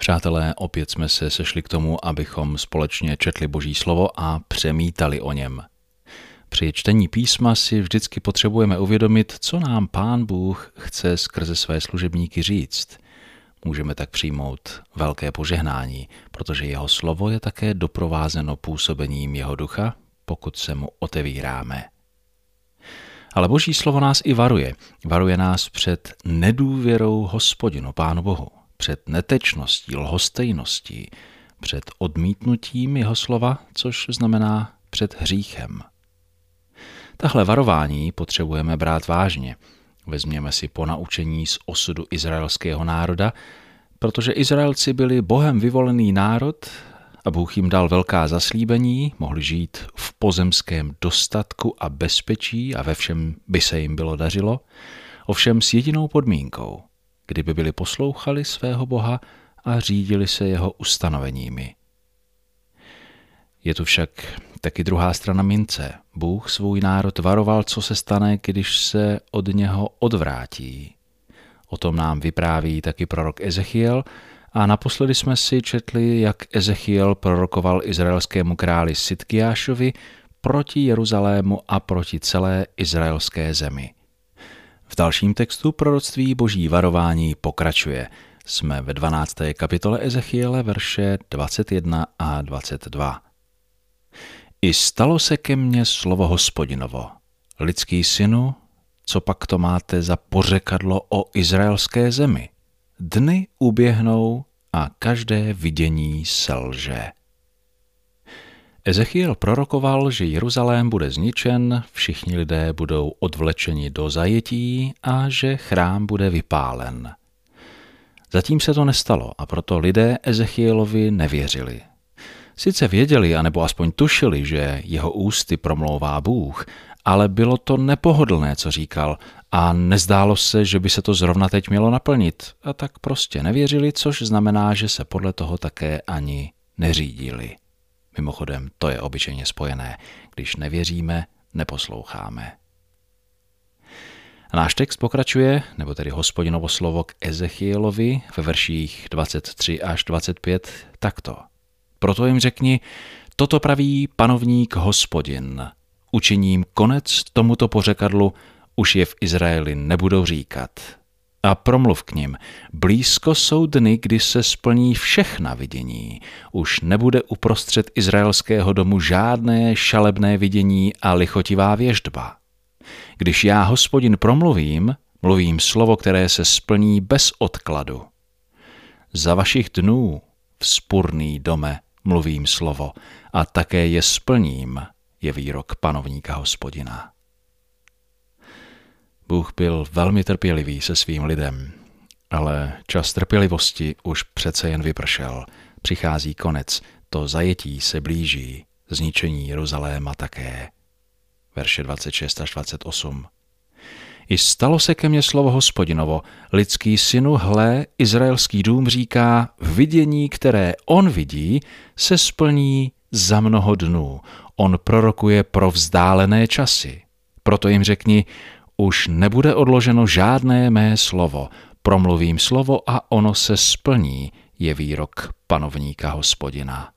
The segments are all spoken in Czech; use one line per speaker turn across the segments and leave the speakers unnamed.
Přátelé, opět jsme se sešli k tomu, abychom společně četli Boží slovo a přemítali o něm. Při čtení písma si vždycky potřebujeme uvědomit, co nám Pán Bůh chce skrze své služebníky říct. Můžeme tak přijmout velké požehnání, protože jeho slovo je také doprovázeno působením jeho ducha, pokud se mu otevíráme. Ale Boží slovo nás i varuje. Varuje nás před nedůvěrou Hospodinu, Pánu Bohu, před netečností, lhostejností, před odmítnutím jeho slova, což znamená před hříchem. Tahle varování potřebujeme brát vážně. Vezměme si ponaučení z osudu izraelského národa, protože Izraelci byli Bohem vyvolený národ a Bůh jim dal velká zaslíbení, mohli žít v pozemském dostatku a bezpečí a ve všem by se jim bylo dařilo, ovšem s jedinou podmínkou, kdyby byli poslouchali svého Boha a řídili se jeho ustanoveními. Je tu však taky druhá strana mince. Bůh svůj národ varoval, co se stane, když se od něho odvrátí. O tom nám vypráví taky prorok Ezechiel a naposledy jsme si četli, jak Ezechiel prorokoval izraelskému králi Sidkiášovi proti Jeruzalému a proti celé izraelské zemi. V dalším textu proroctví Boží varování pokračuje. Jsme ve 12. kapitole Ezechiele, verše 21 a 22. I stalo se ke mně slovo Hospodinovo, lidský synu, co pak to máte za pořekadlo o izraelské zemi? Dny uběhnou a každé vidění selže. Ezechiel prorokoval, že Jeruzalém bude zničen, všichni lidé budou odvlečeni do zajetí a že chrám bude vypálen. Zatím se to nestalo a proto lidé Ezechielovi nevěřili. Sice věděli, anebo aspoň tušili, že jeho ústy promlouvá Bůh, ale bylo to nepohodlné, co říkal, a nezdálo se, že by se to zrovna teď mělo naplnit, a tak prostě nevěřili, což znamená, že se podle toho také ani neřídili. Mimochodem, to je obyčejně spojené. Když nevěříme, neposloucháme. A náš text pokračuje, nebo tedy Hospodinovo slovo k Ezechielovi ve verších 23 až 25 takto. Proto jim řekni, toto praví panovník Hospodin. Učiním konec tomuto pořekadlu, už je v Izraeli nebudou říkat. A promluv k nim, blízko jsou dny, kdy se splní všechna vidění. Už nebude uprostřed izraelského domu žádné šalebné vidění a lichotivá věštba. Když já, Hospodin, promluvím, mluvím slovo, které se splní bez odkladu. Za vašich dnů, vzpurný dome, mluvím slovo a také je splním, je výrok panovníka Hospodina. Bůh byl velmi trpělivý se svým lidem, ale čas trpělivosti už přece jen vypršel. Přichází konec, to zajetí se blíží, zničení Jeruzaléma také. Verše 26 až 28. I stalo se ke mně slovo Hospodinovo, lidský synu, hle, izraelský dům říká, vidění, které on vidí, se splní za mnoho dnů. On prorokuje pro vzdálené časy. Proto jim řekni, už nebude odloženo žádné mé slovo. Promluvím slovo a ono se splní, je výrok panovníka Hospodina.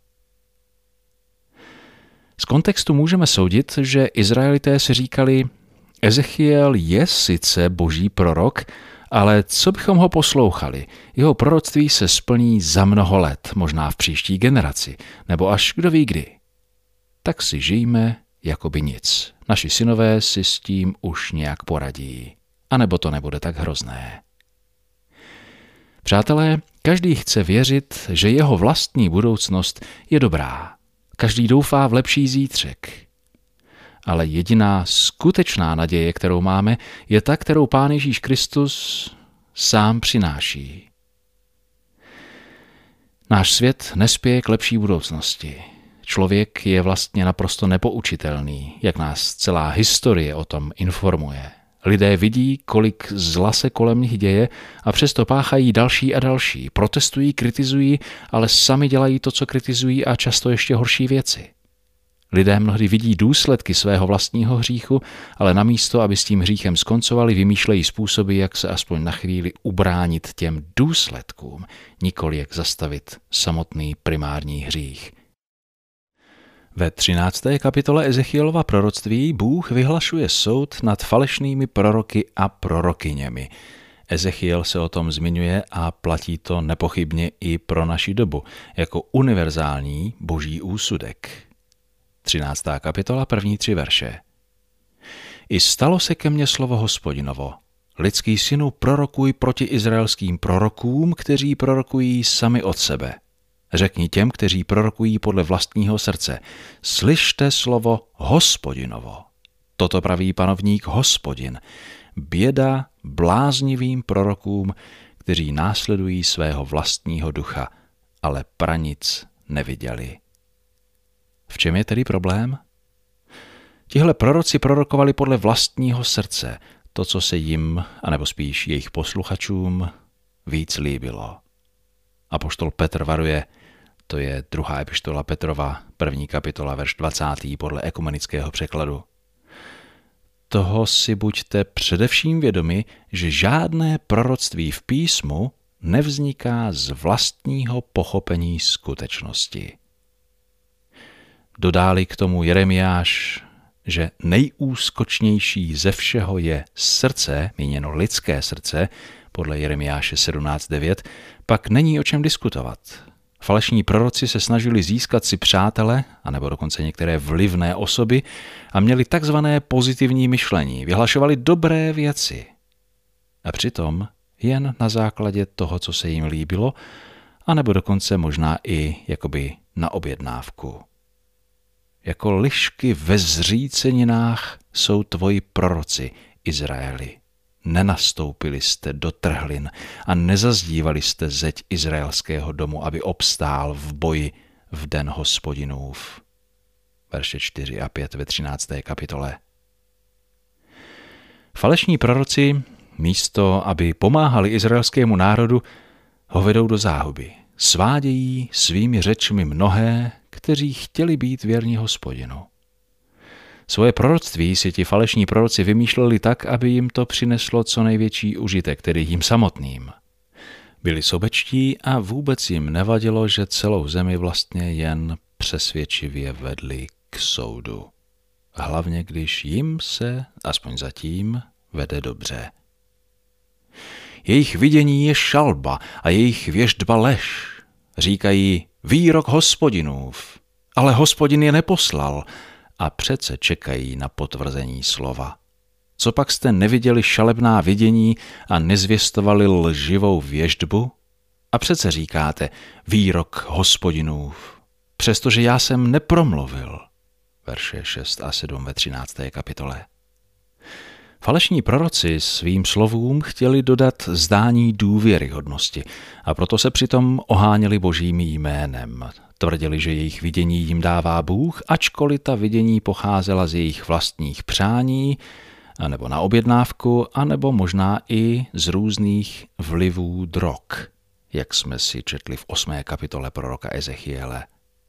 Z kontextu můžeme soudit, že Izraelité si říkali, Ezechiel je sice boží prorok, ale co bychom ho poslouchali? Jeho proroctví se splní za mnoho let, možná v příští generaci, nebo až kdo ví kdy. Tak si žijme jako by nic. Naši synové si s tím už nějak poradí. A nebo to nebude tak hrozné. Přátelé, každý chce věřit, že jeho vlastní budoucnost je dobrá. Každý doufá v lepší zítřek. Ale jediná skutečná naděje, kterou máme, je ta, kterou Pán Ježíš Kristus sám přináší. Náš svět nespěje k lepší budoucnosti. Člověk je vlastně naprosto nepoučitelný, jak nás celá historie o tom informuje. Lidé vidí, kolik zla se kolem nich děje a přesto páchají další a další. Protestují, kritizují, ale sami dělají to, co kritizují a často ještě horší věci. Lidé mnohdy vidí důsledky svého vlastního hříchu, ale namísto, aby s tím hříchem skoncovali, vymýšlejí způsoby, jak se aspoň na chvíli ubránit těm důsledkům, nikoli jak zastavit samotný primární hřích. Ve 13. kapitole Ezechielova proroctví Bůh vyhlašuje soud nad falešnými proroky a prorokyněmi. Ezechiel se o tom zmiňuje a platí to nepochybně i pro naši dobu, jako univerzální boží úsudek. 13. kapitola, první 3 verše. I stalo se ke mně slovo Hospodinovo. Lidský synu, prorokuj proti izraelským prorokům, kteří prorokují sami od sebe. Řekni těm, kteří prorokují podle vlastního srdce. Slyšte slovo Hospodinovo. Toto praví panovník Hospodin. Běda bláznivým prorokům, kteří následují svého vlastního ducha, ale pranic neviděli. V čem je tedy problém? Tihle proroci prorokovali podle vlastního srdce, to, co se jim, anebo spíš jejich posluchačům, víc líbilo. Apoštol Petr varuje, to je 2. epištola Petrova, 1. kapitola, verš 20. podle ekumenického překladu. Toho si buďte především vědomi, že žádné proroctví v písmu nevzniká z vlastního pochopení skutečnosti. Dodá-li k tomu Jeremiáš, že nejúskočnější ze všeho je srdce, míněno lidské srdce, podle Jeremiáše 17.9, pak není o čem diskutovat. Falešní proroci se snažili získat si přátele, anebo dokonce některé vlivné osoby a měli takzvané pozitivní myšlení, vyhlašovali dobré věci. A přitom jen na základě toho, co se jim líbilo, anebo dokonce možná i jakoby na objednávku. Jako lišky ve zříceninách jsou tvoji proroci, Izraeli. Nenastoupili jste do trhlin a nezazdívali jste zeď izraelského domu, aby obstál v boji v den Hospodinův. Verše 4 a 5 ve 13. kapitole. Falešní proroci, místo aby pomáhali izraelskému národu, ho vedou do záhuby. Svádějí svými řečmi mnohé, kteří chtěli být věrní Hospodinu. Svoje proroctví si ti falešní proroci vymýšleli tak, aby jim to přineslo co největší užitek, tedy jim samotným. Byli sobečtí a vůbec jim nevadilo, že celou zemi vlastně jen přesvědčivě vedli k soudu. Hlavně, když jim se, aspoň zatím, vede dobře. Jejich vidění je šalba a jejich věštba lež. Říkají výrok Hospodinův, ale Hospodin je neposlal a přece čekají na potvrzení slova. Copak jste neviděli šalebná vidění a nezvěstovali lživou věštbu? A přece říkáte výrok Hospodinův, přestože já jsem nepromluvil. Verše 6 a 7 ve 13. kapitole. Falešní proroci svým slovům chtěli dodat zdání důvěryhodnosti a proto se přitom oháněli božím jménem. Tvrdili, že jejich vidění jim dává Bůh, ačkoliv ta vidění pocházela z jejich vlastních přání, anebo na objednávku, anebo možná i z různých vlivů drog, jak jsme si četli v 8. kapitole proroka Ezechiele.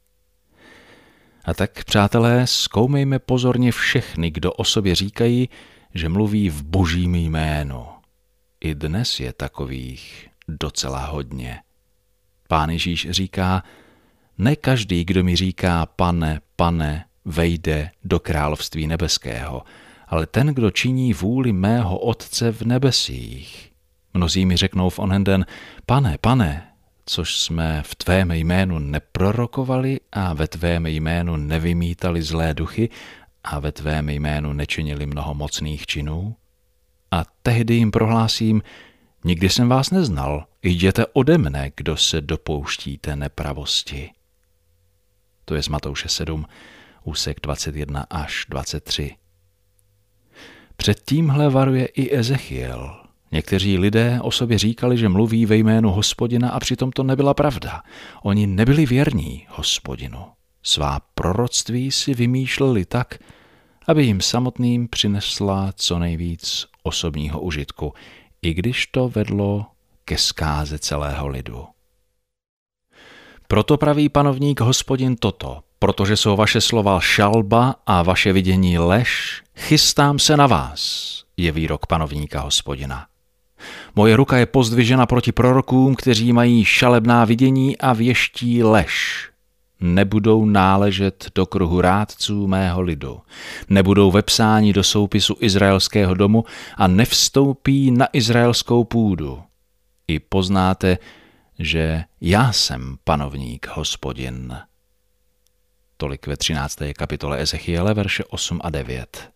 A tak, přátelé, zkoumejme pozorně všechny, kdo o sobě říkají, že mluví v božím jménu. I dnes je takových docela hodně. Pán Ježíš říká, ne každý, kdo mi říká pane, pane, vejde do království nebeského, ale ten, kdo činí vůli mého Otce v nebesích. Mnozí mi řeknou v onen den, pane, pane, což jsme v tvém jménu neprorokovali a ve tvém jménu nevymítali zlé duchy a ve tvém jménu nečinili mnoho mocných činů? A tehdy jim prohlásím, nikdy jsem vás neznal, jděte ode mne, kdo se dopouštíte nepravosti. To je z Matouše 7, úsek 21 až 23. Před tímhle varuje i Ezechiel. Někteří lidé o sobě říkali, že mluví ve jménu Hospodina a přitom to nebyla pravda. Oni nebyli věrní Hospodinu. Svá proroctví si vymýšleli tak, aby jim samotným přinesla co nejvíc osobního užitku, i když to vedlo ke zkáze celého lidu. Proto praví panovník Hospodin toto. Protože jsou vaše slova šalba a vaše vidění lež, chystám se na vás, je výrok panovníka Hospodina. Moje ruka je pozdvižena proti prorokům, kteří mají šalebná vidění a věští lež. Nebudou náležet do kruhu rádců mého lidu, nebudou vepsáni do soupisu izraelského domu a nevstoupí na izraelskou půdu. I poznáte, že já jsem panovník Hospodin. Tolik ve 13. kapitole Ezechiele, verše 8 a 9.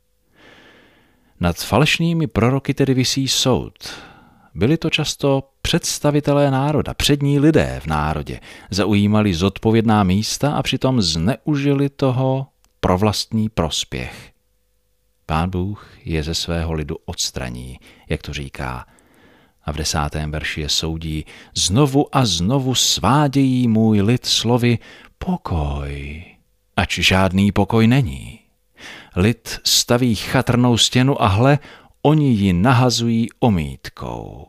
Nad falešnými proroky tedy visí soud. Byli to často představitelé národa, přední lidé v národě, zaujímali zodpovědná místa a přitom zneužili toho pro vlastní prospěch. Pán Bůh je ze svého lidu odstraní, jak to říká. A v 10. verši je soudí: znovu a znovu svádějí můj lid slovy pokoj, ač žádný pokoj není. Lid staví chatrnou stěnu a hle, oni ji nahazují omítkou.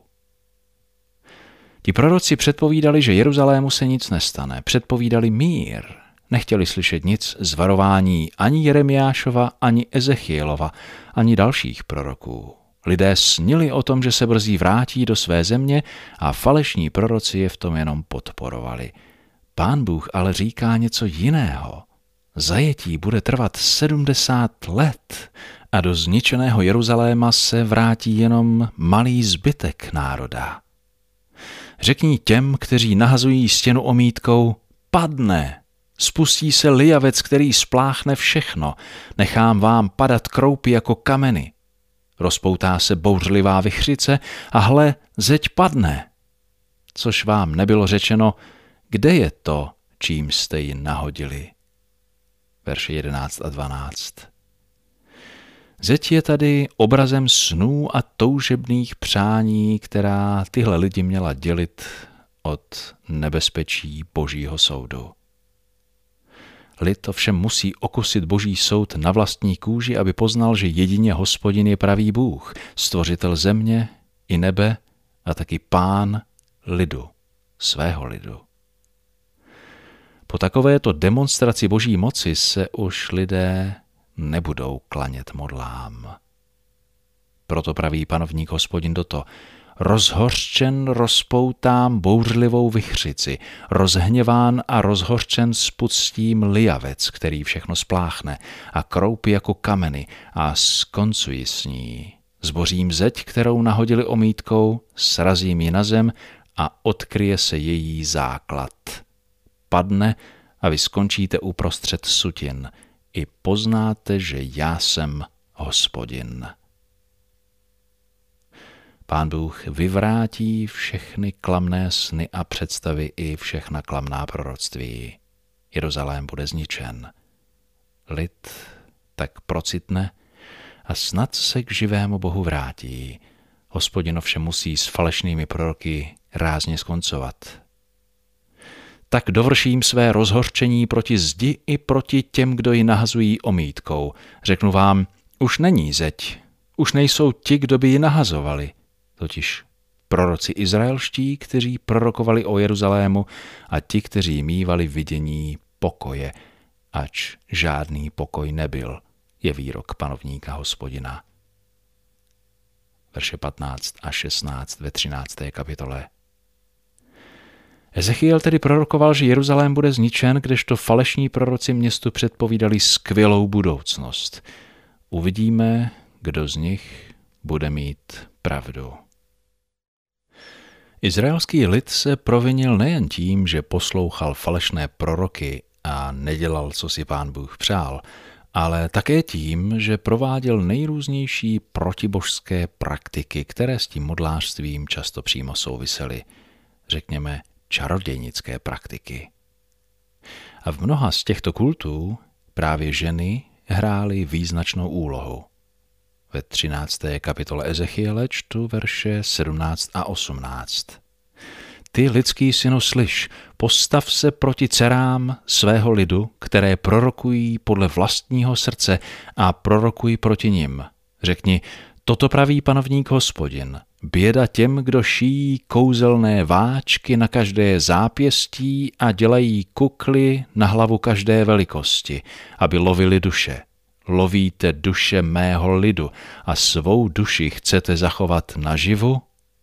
Ti proroci předpovídali, že Jeruzalému se nic nestane. Předpovídali mír. Nechtěli slyšet nic z varování ani Jeremiášova, ani Ezechielova, ani dalších proroků. Lidé snili o tom, že se brzy vrátí do své země a falešní proroci je v tom jenom podporovali. Pán Bůh ale říká něco jiného. Zajetí bude trvat 70 let a do zničeného Jeruzaléma se vrátí jenom malý zbytek národa. Řekni těm, kteří nahazují stěnu omítkou, padne, spustí se lijavec, který spláchne všechno, nechám vám padat kroupy jako kameny. Rozpoutá se bouřlivá vichřice a hle, zeď padne. Což vám nebylo řečeno, kde je to, čím jste ji nahodili. Verše 11 a 12. Zeď je tady obrazem snů a toužebných přání, která tyhle lidi měla dělit od nebezpečí Božího soudu. Lid ovšem musí okusit Boží soud na vlastní kůži, aby poznal, že jedině Hospodin je pravý Bůh, stvořitel země i nebe a taky pán lidu, svého lidu. Po takovéto demonstraci Boží moci se už lidé nebudou klanět modlám. Proto praví panovník Hospodin toto: rozhořčen rozpoutám bouřlivou vichřici, rozhněván a rozhořčen spustím lijavec, který všechno spláchne, a kroupy jako kameny a skoncuji s ní. Zbořím zeď, kterou nahodili omítkou, srazím ji na zem a odkryje se její základ. Padne a vy skončíte uprostřed sutin. I poznáte, že já jsem Hospodin. Pán Bůh vyvrátí všechny klamné sny a představy i všechna klamná proroctví. Jeruzalém bude zničen. Lid tak procitne a snad se k živému Bohu vrátí. Hospodin ovšem musí s falešnými proroky rázně skoncovat. Tak dovrším své rozhořčení proti zdi i proti těm, kdo ji nahazují omítkou. Řeknu vám, už není zeď, už nejsou ti, kdo by ji nahazovali. Totiž proroci izraelští, kteří prorokovali o Jeruzalému, a ti, kteří mívali vidění pokoje, ač žádný pokoj nebyl, je výrok panovníka Hospodina. Verše 15 a 16 ve 13. kapitole. Ezechiel tedy prorokoval, že Jeruzalém bude zničen, kdežto falešní proroci městu předpovídali skvělou budoucnost. Uvidíme, kdo z nich bude mít pravdu. Izraelský lid se provinil nejen tím, že poslouchal falešné proroky a nedělal, co si Pán Bůh přál, ale také tím, že prováděl nejrůznější protibožské praktiky, které s tím modlářstvím často přímo souvisely. Řekněme, čarodějnické praktiky. A v mnoha z těchto kultů právě ženy hrály význačnou úlohu. Ve 13. kapitole Ezechiele čtu verše 17 a 18. Ty, lidský synu, slyš, postav se proti dcerám svého lidu, které prorokují podle vlastního srdce, a prorokuj proti nim. Řekni, toto praví panovník Hospodin. Běda těm, kdo šijí kouzelné váčky na každé zápěstí a dělají kukly na hlavu každé velikosti, aby lovili duše. Lovíte duše mého lidu a svou duši chcete zachovat naživu?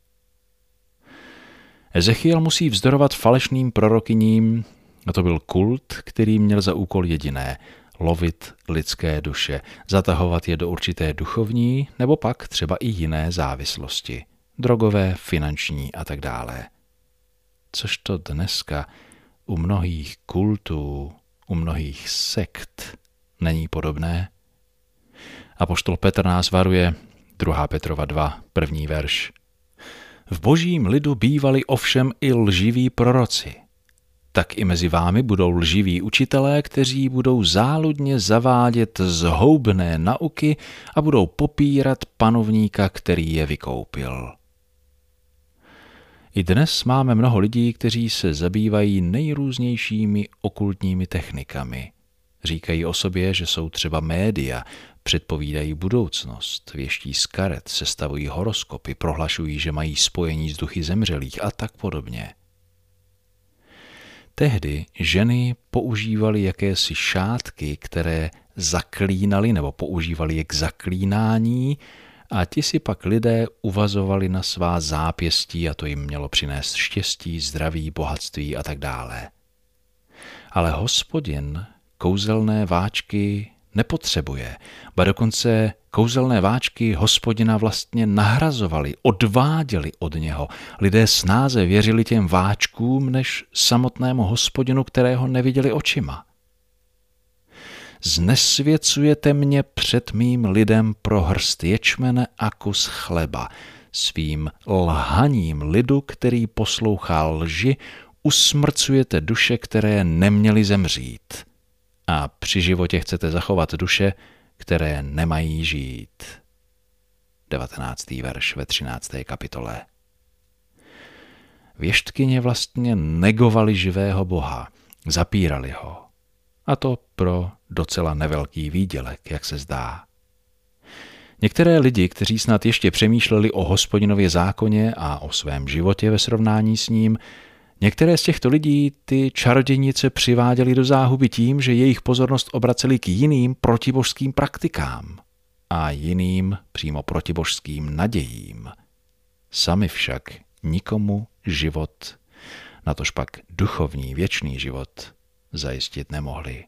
Ezechiel musí vzdorovat falešným prorokyním, a to byl kult, který měl za úkol jediné – lovit lidské duše, zatahovat je do určité duchovní nebo pak třeba i jiné závislosti, drogové, finanční a tak dále. Což to dneska u mnohých kultů, u mnohých sekt není podobné? Apoštol Petr nás varuje, 2. Petrova 2, 1. verš. V božím lidu bývali ovšem i lživí proroci. Tak i mezi vámi budou lživí učitelé, kteří budou záludně zavádět zhoubné nauky a budou popírat panovníka, který je vykoupil. I dnes máme mnoho lidí, kteří se zabývají nejrůznějšími okultními technikami. Říkají o sobě, že jsou třeba média, předpovídají budoucnost, věští z karet, sestavují horoskopy, prohlašují, že mají spojení s duchy zemřelých a tak podobně. Tehdy ženy používaly jakési šátky, které zaklínaly nebo používaly je k zaklínání a ti si pak lidé uvazovali na svá zápěstí a to jim mělo přinést štěstí, zdraví, bohatství a tak dále. Ale Hospodin kouzelné váčky nepotřebuje, ba dokonce kouzelné váčky Hospodina vlastně nahrazovali, odváděli od něho. Lidé snáze věřili těm váčkům, než samotnému Hospodinu, kterého neviděli očima. Znesvěcujete mě před mým lidem pro hrst ječmene a kus chleba. Svým lhaním lidu, který poslouchá lži, usmrcujete duše, které neměly zemřít. A při životě chcete zachovat duše, které nemají žít. 19. verš ve 13. kapitole. Věštkyně vlastně negovali živého Boha, zapírali ho. A to pro docela nevelký výdělek, jak se zdá. Některé lidi, kteří snad ještě přemýšleli o Hospodinově zákoně a o svém životě ve srovnání s ním, některé z těchto lidí ty čarodějnice přiváděly do záhuby tím, že jejich pozornost obraceli k jiným protibožským praktikám a jiným přímo protibožským nadějím. Sami však nikomu život, natož pak duchovní věčný život, zajistit nemohli.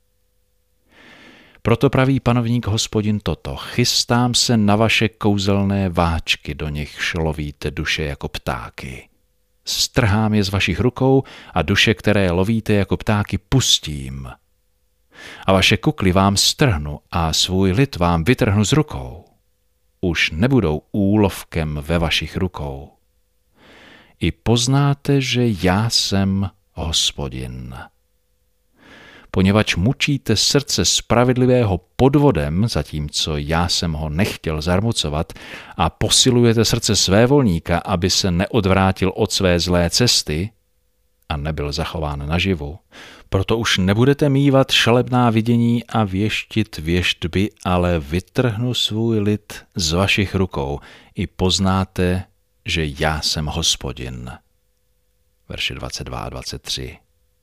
Proto praví panovník Hospodin toto: chystám se na vaše kouzelné váčky, do nich lovíte duše jako ptáky. Strhám je z vašich rukou a duše, které lovíte jako ptáky, pustím. A vaše kukly vám strhnu a svůj lid vám vytrhnu z rukou. Už nebudou úlovkem ve vašich rukou. I poznáte, že já jsem Hospodin. Poněvadž mučíte srdce spravedlivého podvodem, zatímco já jsem ho nechtěl zarmucovat, a posilujete srdce svévolníka, aby se neodvrátil od své zlé cesty a nebyl zachován naživu. Proto už nebudete mívat šalebná vidění a věštit věštby, ale vytrhnu svůj lid z vašich rukou. I poznáte, že já jsem Hospodin. Verše 22 a 23.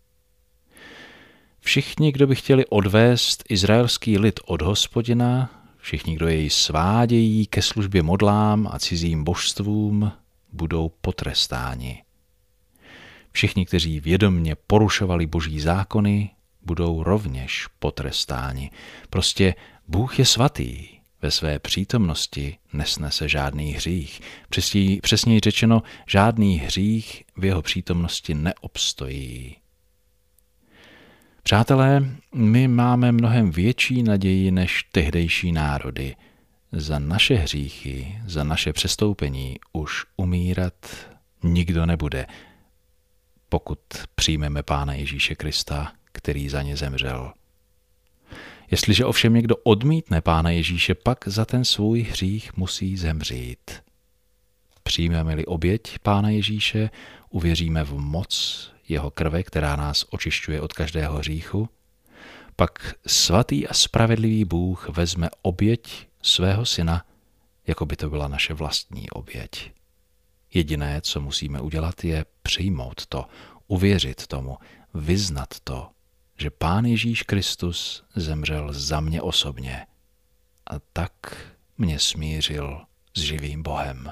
Všichni, kdo by chtěli odvést izraelský lid od Hospodina, všichni, kdo jej svádějí ke službě modlám a cizím božstvům, budou potrestáni. Všichni, kteří vědomně porušovali boží zákony, budou rovněž potrestáni. Prostě Bůh je svatý, ve své přítomnosti nesnese žádný hřích. Přesněji řečeno, žádný hřích v jeho přítomnosti neobstojí. Přátelé, my máme mnohem větší naději než tehdejší národy. Za naše hříchy, za naše přestoupení už umírat nikdo nebude, pokud přijmeme Pána Ježíše Krista, který za ně zemřel. Jestliže ovšem někdo odmítne Pána Ježíše, pak za ten svůj hřích musí zemřít. Přijmeme-li oběť Pána Ježíše, uvěříme v moc jeho krve, která nás očišťuje od každého hříchu, pak svatý a spravedlivý Bůh vezme oběť svého syna, jako by to byla naše vlastní oběť. Jediné, co musíme udělat, je přijmout to, uvěřit tomu, vyznat to, že Pán Ježíš Kristus zemřel za mě osobně a tak mě smířil s živým Bohem.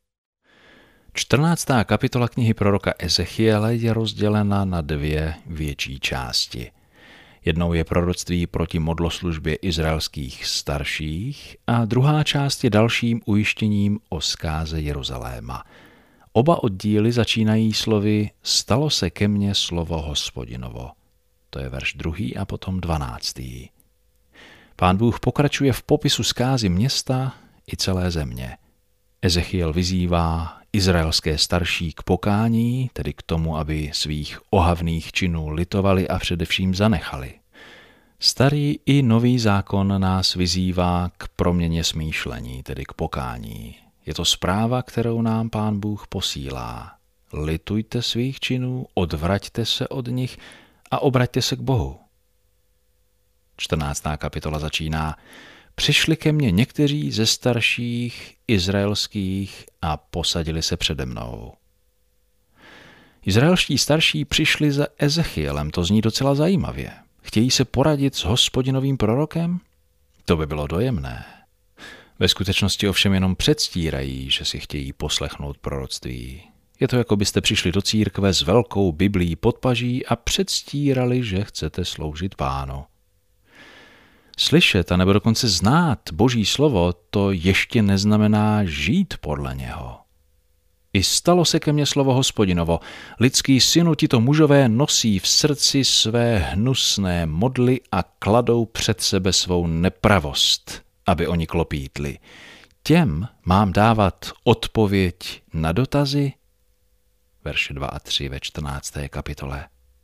14. kapitola knihy proroka Ezechiele je rozdělena na dvě větší části. Jednou je proroctví proti modloslužbě izraelských starších a druhá část je dalším ujištěním o zkáze Jeruzaléma. Oba oddíly začínají slovy Stalo se ke mně slovo Hospodinovo. To je verš 2. a potom 12. Pán Bůh pokračuje v popisu zkázy města i celé země. Ezechiel vyzývá izraelské starší k pokání, tedy k tomu, aby svých ohavných činů litovali a především zanechali. Starý i nový zákon nás vyzývá k proměně smýšlení, tedy k pokání. Je to zpráva, kterou nám Pán Bůh posílá. Litujte svých činů, odvraťte se od nich a obraťte se k Bohu. 14. kapitola začíná: Přišli ke mně někteří ze starších izraelských a posadili se přede mnou. Izraelští starší přišli za Ezechielem, to zní docela zajímavě. Chtějí se poradit s Hospodinovým prorokem? To by bylo dojemné. Ve skutečnosti ovšem jenom předstírají, že si chtějí poslechnout proroctví. Je to, jako byste přišli do církve s velkou Biblií pod paží a předstírali, že chcete sloužit Pánu. Slyšet a nebo dokonce znát Boží slovo, to ještě neznamená žít podle něho. I stalo se ke mně slovo Hospodinovo. Lidský synu, tito mužové nosí v srdci své hnusné modly a kladou před sebe svou nepravost, aby oni klopítli. Těm mám dávat odpověď na dotazy? Verše 2 a 3 ve 14. kapitole.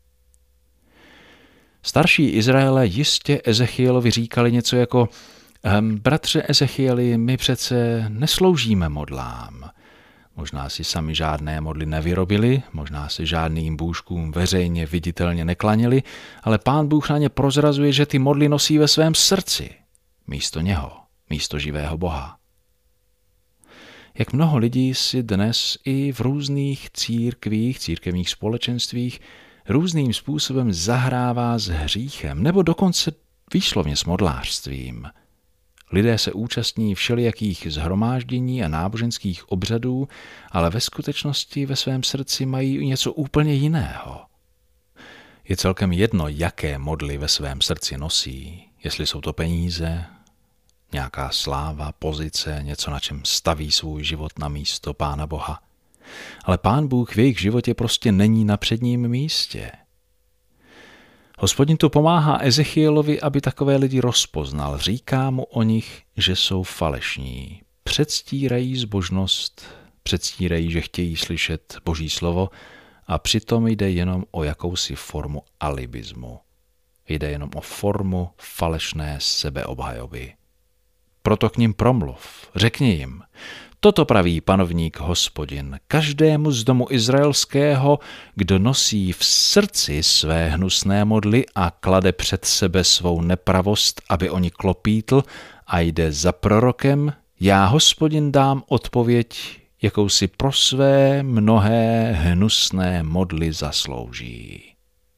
Starší Izraele jistě Ezechielovi říkali něco jako: Bratře Ezechieli, my přece nesloužíme modlám. Možná si sami žádné modly nevyrobili, možná se žádným bůžkům veřejně viditelně neklanili, ale Pán Bůh na ně prozrazuje, že ty modly nosí ve svém srdci, místo něho, místo živého Boha. Jak mnoho lidí si dnes i v různých církvích, církevních společenstvích různým způsobem zahrává s hříchem, nebo dokonce výslovně s modlářstvím. Lidé se účastní všelijakých shromáždění a náboženských obřadů, ale ve skutečnosti ve svém srdci mají něco úplně jiného. Je celkem jedno, jaké modly ve svém srdci nosí, jestli jsou to peníze, nějaká sláva, pozice, něco, na čem staví svůj život na místo Pána Boha. Ale Pán Bůh v jejich životě prostě není na předním místě. Hospodin tu pomáhá Ezechielovi, aby takové lidi rozpoznal. Říká mu o nich, že jsou falešní. Předstírají zbožnost, předstírají, že chtějí slyšet Boží slovo a přitom jde jenom o jakousi formu alibismu. Jde jenom o formu falešné sebeobhajoby. Proto k nim promluv, řekni jim: Toto praví panovník Hospodin, každému z domu izraelského, kdo nosí v srdci své hnusné modly a klade před sebe svou nepravost, aby oni klopítl, a jde za prorokem, já Hospodin dám odpověď, jakou si pro své mnohé hnusné modly zaslouží.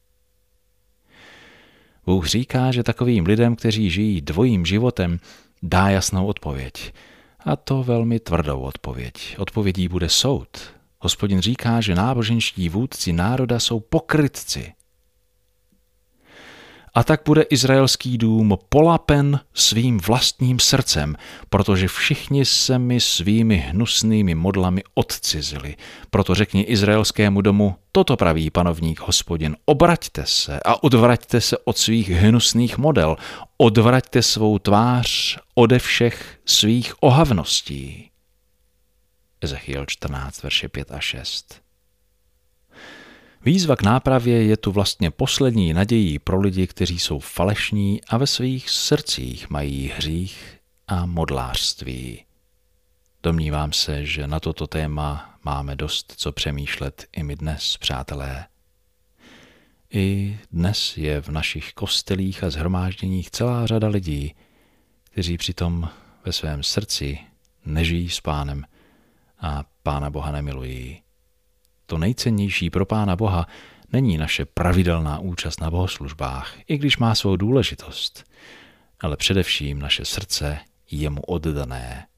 Bůh říká, že takovým lidem, kteří žijí dvojím životem, dá jasnou odpověď. A to velmi tvrdou odpověď. Odpovědí bude soud. Hospodin říká, že náboženští vůdci národa jsou pokrytci. A tak bude izraelský dům polapen svým vlastním srdcem, protože všichni se mi svými hnusnými modlami odcizili. Proto řekni izraelskému domu, toto praví panovník Hospodin, obraťte se a odvraťte se od svých hnusných model, odvraťte svou tvář ode všech svých ohavností. Ezechiel 14, verše 5 a 6. Výzva k nápravě je tu vlastně poslední nadějí pro lidi, kteří jsou falešní a ve svých srdcích mají hřích a modlářství. Domnívám se, že na toto téma máme dost co přemýšlet i my dnes, přátelé. I dnes je v našich kostelích a shromážděních celá řada lidí, kteří přitom ve svém srdci nežijí s Pánem a Pána Boha nemilují. To nejcennější pro Pána Boha není naše pravidelná účast na bohoslužbách, i když má svou důležitost, ale především naše srdce jemu oddané.